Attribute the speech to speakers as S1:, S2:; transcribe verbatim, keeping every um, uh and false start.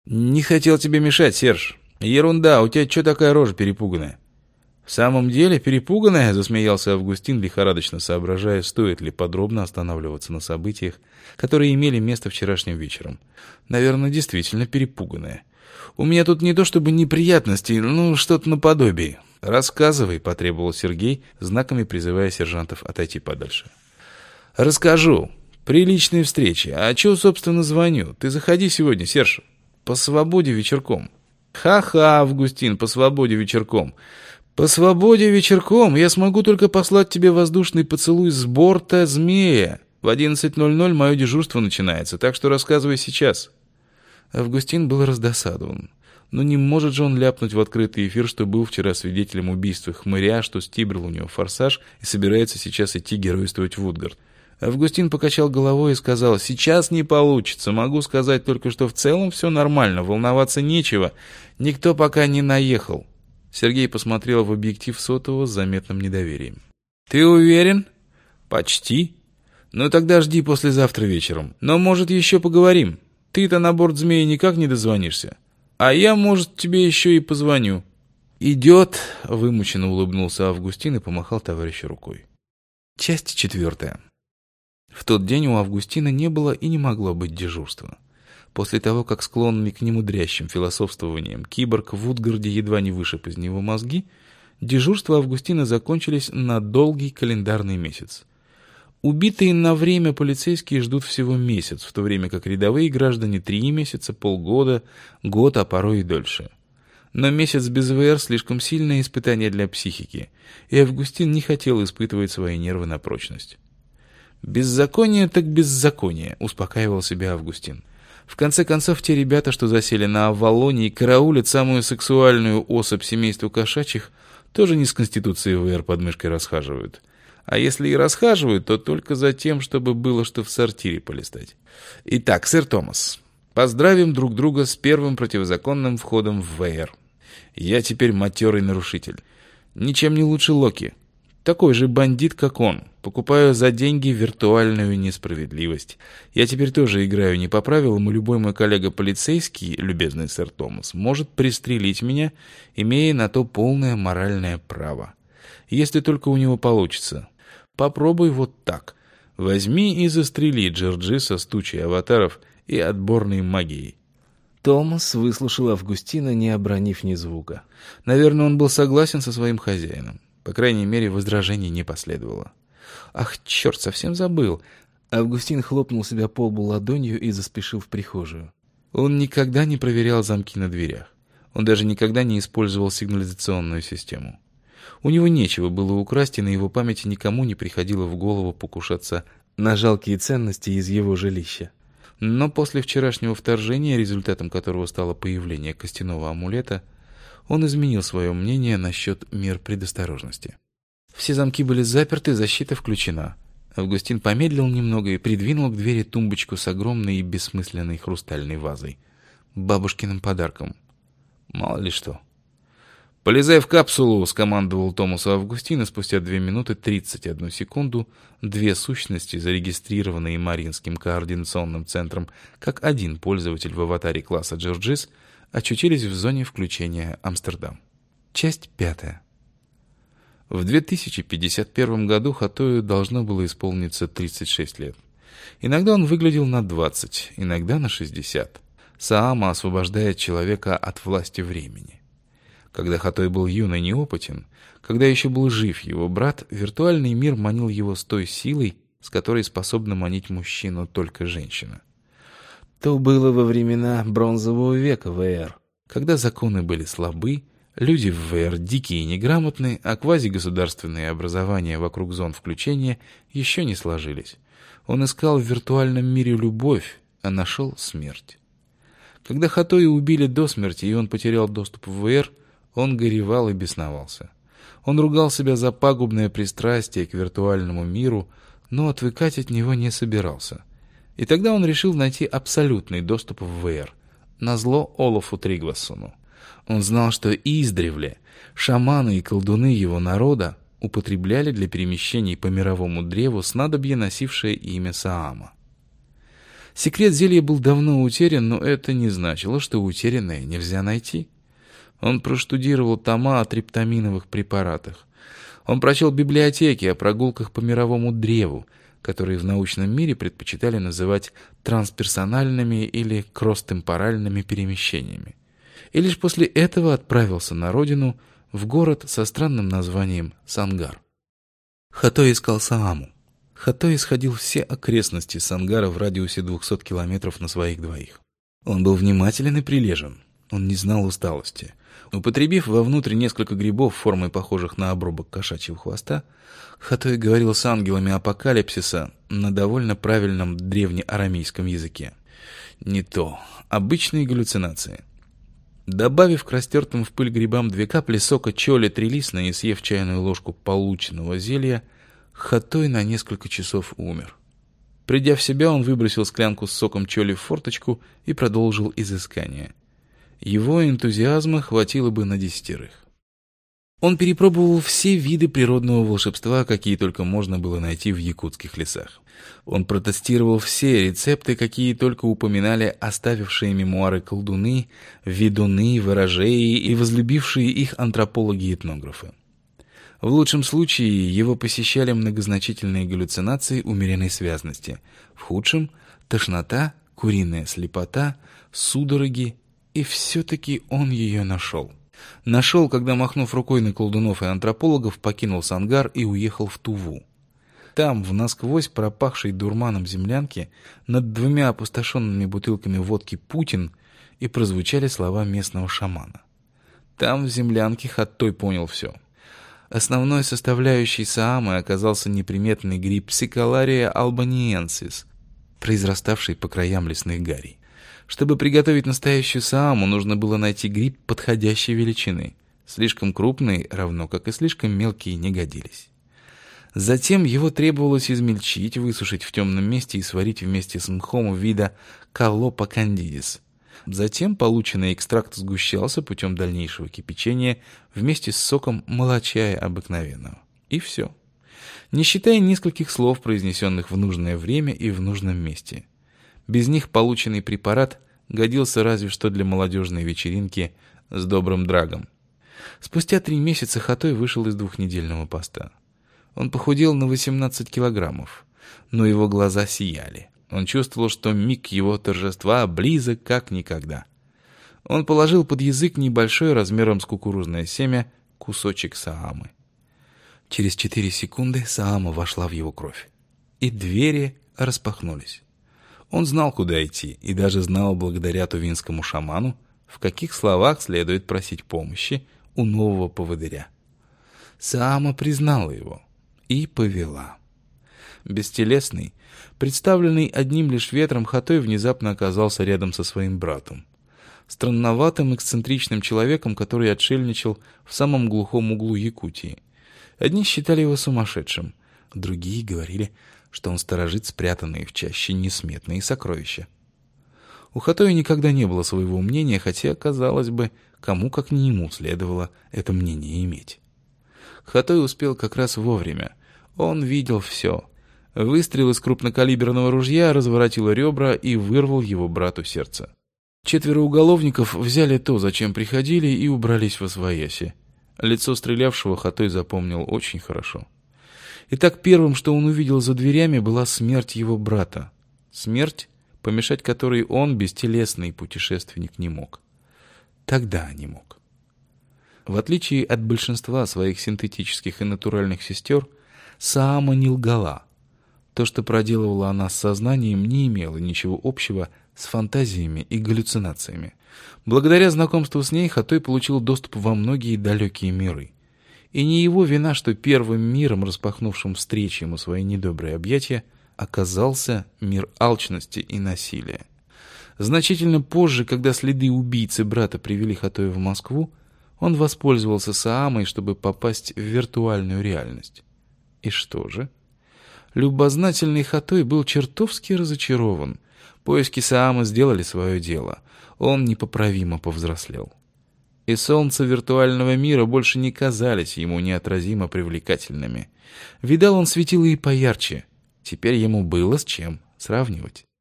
S1: «Не хотел тебе мешать, Серж. Ерунда, у тебя что такая рожа перепуганная?» «В самом деле перепуганная?» — засмеялся Августин, лихорадочно соображая, стоит ли подробно останавливаться на событиях, которые имели место вчерашним вечером. «Наверное, действительно перепуганная. У меня тут не то чтобы неприятности, ну, что-то наподобие». «Рассказывай», — потребовал Сергей, знаками призывая сержантов отойти подальше. «Расскажу. При личной встрече. А чё, собственно, звоню? Ты заходи сегодня, Серж. По свободе вечерком». «Ха-ха, Августин, по свободе вечерком». «По свободе вечерком я смогу только послать тебе воздушный поцелуй с борта змея. В одиннадцать ноль ноль мое дежурство начинается, так что рассказывай сейчас». Августин был раздосадован. Но не может же он ляпнуть в открытый эфир, что был вчера свидетелем убийства хмыря, что стибрил у него форсаж и собирается сейчас идти геройствовать в Утгард. Августин покачал головой и сказал: «Сейчас не получится. Могу сказать только, что в целом все нормально, волноваться нечего. Никто пока не наехал». Сергей посмотрел в объектив сотового с заметным недоверием. «Ты уверен?» «Почти. Ну тогда жди послезавтра вечером. Но, может, еще поговорим. Ты-то на борт змеи никак не дозвонишься. А я, может, тебе еще и позвоню». «Идет», — вымученно улыбнулся Августин и помахал товарищу рукой. Часть четвертая. В тот день у Августина не было и не могло быть дежурства. После того, как склонный к немудрящим философствованиям киборг в Утгарде едва не вышиб из него мозги, дежурства Августина закончились на долгий календарный месяц. Убитые на время полицейские ждут всего месяц, в то время как рядовые граждане три месяца, полгода, год, а порой и дольше. Но месяц без ВР слишком сильное испытание для психики, и Августин не хотел испытывать свои нервы на прочность. «Беззаконие так беззаконие», — успокаивал себя Августин. В конце концов, те ребята, что засели на Авалоне и караулят самую сексуальную особь семейства кошачьих, тоже не с конституцией ВР под мышкой расхаживают. А если и расхаживают, то только за тем, чтобы было что в сортире полистать. Итак, сэр Томас, поздравим друг друга с первым противозаконным входом в ВР. Я теперь матерый нарушитель. Ничем не лучше Локи. Такой же бандит, как он. Покупаю за деньги виртуальную несправедливость. Я теперь тоже играю не по правилам, и любой мой коллега-полицейский, любезный сэр Томас, может пристрелить меня, имея на то полное моральное право. Если только у него получится. Попробуй вот так. Возьми и застрели Джорджиса с тучей аватаров и отборной магией. Томас выслушал Августина, не обронив ни звука. Наверное, он был согласен со своим хозяином. По крайней мере, возражений не последовало. «Ах, черт, совсем забыл!» Августин хлопнул себя по лбу ладонью и заспешил в прихожую. Он никогда не проверял замки на дверях. Он даже никогда не использовал сигнализационную систему. У него нечего было украсть, и на его памяти никому не приходило в голову покушаться на жалкие ценности из его жилища. Но после вчерашнего вторжения, результатом которого стало появление костяного амулета, он изменил свое мнение насчет мер предосторожности. Все замки были заперты, защита включена. Августин помедлил немного и придвинул к двери тумбочку с огромной и бессмысленной хрустальной вазой. Бабушкиным подарком. Мало ли что. «Полезай в капсулу!» — скомандовал Томасу Августин, и спустя две минуты тридцать одну секунду две сущности, зарегистрированные Маринским координационным центром как один пользователь в аватаре класса Джорджис, очутились в зоне включения Амстердам. Часть пятая. В две тысячи пятьдесят первом году Хатою должно было исполниться тридцать шесть лет. Иногда он выглядел на двадцать, иногда на шестьдесят. Саама освобождает человека от власти времени. Когда Хатой был юн и неопытен, когда еще был жив его брат, виртуальный мир манил его с той силой, с которой способна манить мужчину только женщина. То было во времена бронзового века ВР, когда законы были слабы, люди в ВР дикие и неграмотные, а квазигосударственные образования вокруг зон включения еще не сложились. Он искал в виртуальном мире любовь, а нашел смерть. Когда Хатоя убили до смерти, и он потерял доступ в ВР, он горевал и бесновался. Он ругал себя за пагубное пристрастие к виртуальному миру, но отвыкать от него не собирался. И тогда он решил найти абсолютный доступ в ВР, назло Олафу Тригвассону. Он знал, что издревле шаманы и колдуны его народа употребляли для перемещений по мировому древу снадобье, носившее имя Саама. Секрет зелья был давно утерян, но это не значило, что утерянное нельзя найти. Он проштудировал тома о триптаминовых препаратах. Он прочел библиотеки о прогулках по мировому древу, которые в научном мире предпочитали называть трансперсональными или кросстемпоральными перемещениями. И лишь после этого отправился на родину, в город со странным названием Сангар. Хатой искал Сааму. Хатой исходил все окрестности Сангара в радиусе двухсот километров на своих двоих. Он был внимателен и прилежен. Он не знал усталости. Употребив вовнутрь несколько грибов формой похожих на обрубок кошачьего хвоста, Хатой говорил с ангелами апокалипсиса на довольно правильном древнеарамейском языке. Не то. Обычные галлюцинации. Добавив к растертым в пыль грибам две капли сока чоли трилистной и съев чайную ложку полученного зелья, Хатой на несколько часов умер. Придя в себя, он выбросил склянку с соком чоли в форточку и продолжил изыскание. Его энтузиазма хватило бы на десятерых. Он перепробовал все виды природного волшебства, какие только можно было найти в якутских лесах. Он протестировал все рецепты, какие только упоминали оставившие мемуары колдуны, ведуны, ворожеи и возлюбившие их антропологи-этнографы. В лучшем случае его посещали многозначительные галлюцинации умеренной связности, в худшем – тошнота, куриная слепота, судороги, и все-таки он ее нашел. Нашел, когда, махнув рукой на колдунов и антропологов, покинул Сангар и уехал в Туву. Там, в насквозь пропахшей дурманом землянке, над двумя опустошенными бутылками водки «Путин» и прозвучали слова местного шамана. Там, в землянке, Хатой понял все. Основной составляющей саамы оказался неприметный гриб Псиколария албаниенсис, произраставший по краям лесных гарей. Чтобы приготовить настоящую сааму, нужно было найти гриб подходящей величины. Слишком крупные, равно как и слишком мелкие, не годились. Затем его требовалось измельчить, высушить в темном месте и сварить вместе с мхом вида Каллопа кандидис. Затем полученный экстракт сгущался путем дальнейшего кипячения вместе с соком молочая обыкновенного. И все. Не считая нескольких слов, произнесенных в нужное время и в нужном месте. Без них полученный препарат годился разве что для молодежной вечеринки с добрым драгом. Спустя три месяца Хатой вышел из двухнедельного поста. Он похудел на восемнадцать килограммов, но его глаза сияли. Он чувствовал, что миг его торжества близок как никогда. Он положил под язык небольшой размером с кукурузное семя кусочек саамы. Через четыре секунды саама вошла в его кровь, и двери распахнулись. Он знал, куда идти, и даже знал, благодаря тувинскому шаману, в каких словах следует просить помощи у нового поводыря. Саама признала его и повела. Бестелесный, представленный одним лишь ветром, Хатой внезапно оказался рядом со своим братом. Странноватым, эксцентричным человеком, который отшельничал в самом глухом углу Якутии. Одни считали его сумасшедшим, другие говорили, что он сторожит спрятанные в чаще несметные сокровища. У Хатоя никогда не было своего мнения, хотя, казалось бы, кому как не ему следовало это мнение иметь. Хатой успел как раз вовремя. Он видел все. Выстрел из крупнокалиберного ружья разворотил ребра и вырвал его брату сердце. Четверо уголовников взяли то, зачем приходили, и убрались восвояси. Лицо стрелявшего Хатой запомнил очень хорошо. Итак, первым, что он увидел за дверями, была смерть его брата. Смерть, помешать которой он, бестелесный путешественник, не мог. Тогда не мог. В отличие от большинства своих синтетических и натуральных сестер, Саама не лгала. То, что проделывала она с сознанием, не имело ничего общего с фантазиями и галлюцинациями. Благодаря знакомству с ней Хатой получил доступ во многие далекие миры. И не его вина, что первым миром, распахнувшим встрече ему свои недобрые объятия, оказался мир алчности и насилия. Значительно позже, когда следы убийцы брата привели Хатоя в Москву, он воспользовался Саамой, чтобы попасть в виртуальную реальность. И что же? Любознательный Хатой был чертовски разочарован. Поиски Саамы сделали свое дело. Он непоправимо повзрослел. И солнца виртуального мира больше не казались ему неотразимо привлекательными. Видал он светило и поярче. Теперь ему было с чем сравнивать.